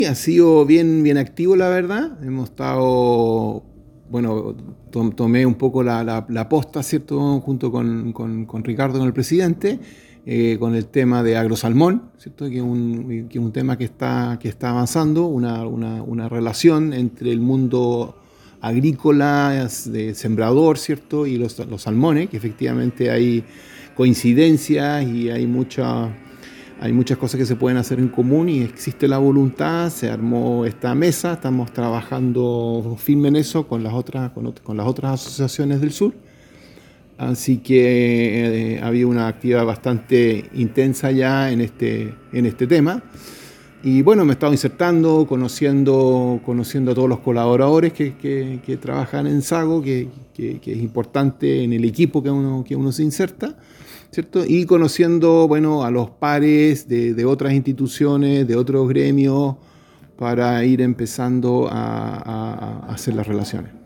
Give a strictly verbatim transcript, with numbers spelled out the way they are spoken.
Ha sido bien, bien activo, la verdad. Hemos estado, bueno, to- tomé un poco la, la, la posta, ¿cierto? Junto con, con, con Ricardo, con el presidente, eh, con el tema de agrosalmón, ¿cierto? Que es un, que es un tema que está, que está avanzando, una, una, una relación entre el mundo agrícola, de sembrador, ¿cierto? Y los, los salmones, que efectivamente hay coincidencias y hay mucha hay muchas cosas que se pueden hacer en común y existe la voluntad, se armó esta mesa, estamos trabajando firme en eso con las otras, con, con las otras asociaciones del sur. Así que eh, había una actividad bastante intensa ya en este, en este tema. Y bueno, me he estado insertando, conociendo, conociendo a todos los colaboradores que, que, que trabajan en Sago, que, que, que, es importante en el equipo que uno, que uno se inserta, ¿cierto? Y conociendo, bueno, a los pares de, de otras instituciones, de otros gremios, para ir empezando a, a, a hacer las relaciones.